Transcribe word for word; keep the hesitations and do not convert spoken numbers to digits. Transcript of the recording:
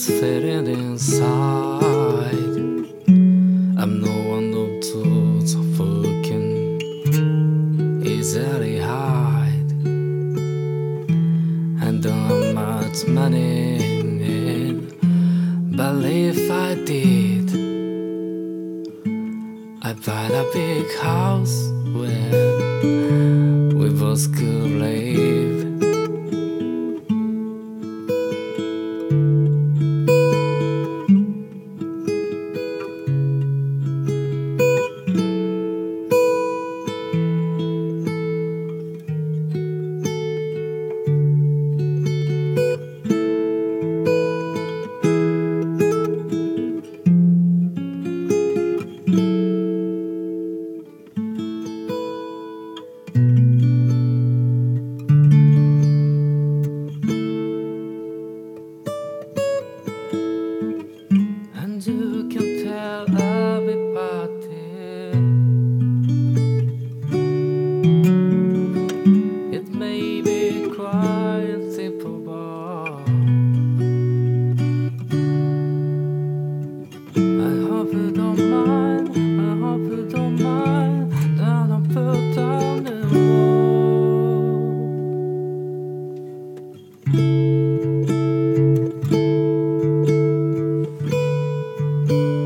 is fading inside. I'm no one to fucking easily hide. I don't have much money, but if I did, I'd buy a big house where we both could live. And you can tell everybody it may be quite simple, but I hope you don't mind, I hope you don't mind that I put down the wall.